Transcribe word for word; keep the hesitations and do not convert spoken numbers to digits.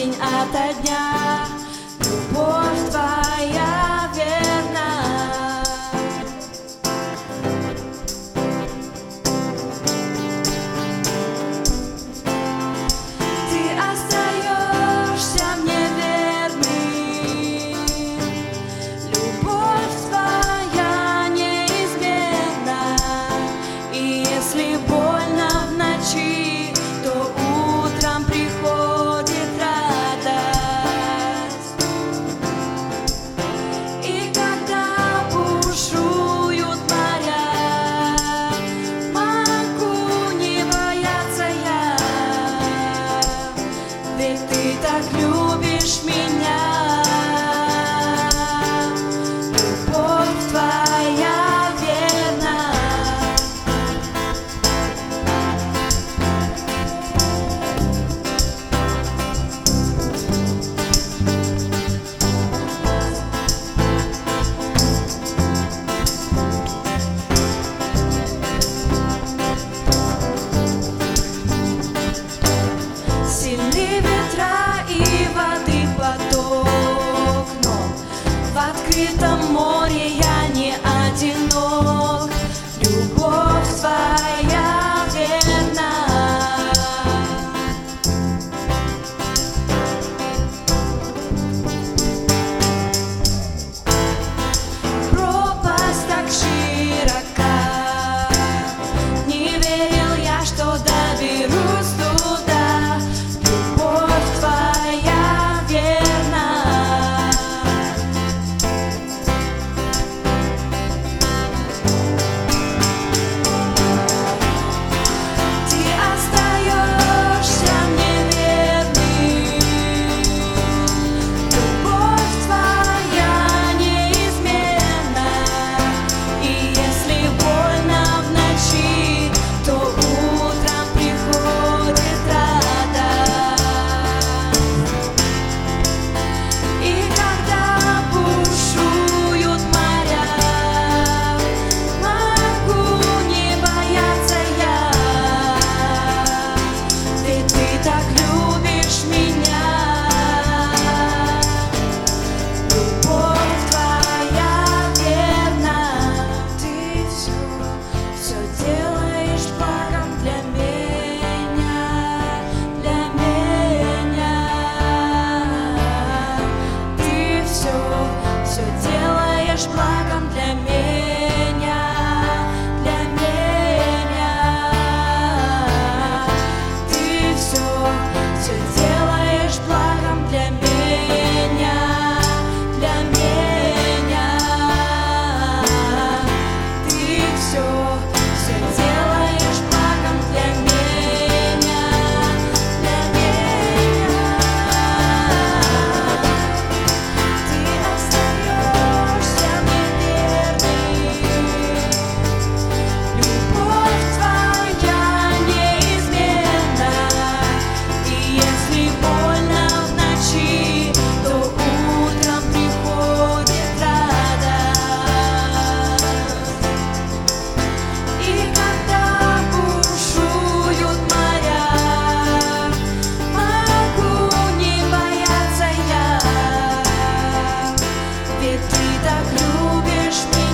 день ото дня. Любовь твоя верна. Ты остаешься мне верным. Любовь твоя неизменна. И если больно в ночи, то утром приходит радость. И когда бушуют моря, могу не бояться я, ведь ты так любишь меня. Любовь твоя верна. Сильны ветра и воды поток, но в открытом море я не одинок. Любовь твоя верна. Пропасть так широка, не верил я, что доберусь туда. Любовь твоя верна. Ты остаешься мне верным. Любовь твоя неизменна. И если больно в ночи, то утром приходит радость. И когда бушуют моря, могу не бояться я, ведь ты так любишь меня. Любовь твоя верна. Ты все, все делаешь благом для меня, для меня. Ты все, все делаешь благом для меня, для меня. Ты все, все делаешь благом для меня, для меня. Ты все, все делаешь благом для меня, для меня. Ты остаешься мне верным. Любовь твоя неизменна. И если больно в ночи, то утром приходит радость. И когда бушуют моря, могу не бояться я, ведь ты так любишь меня.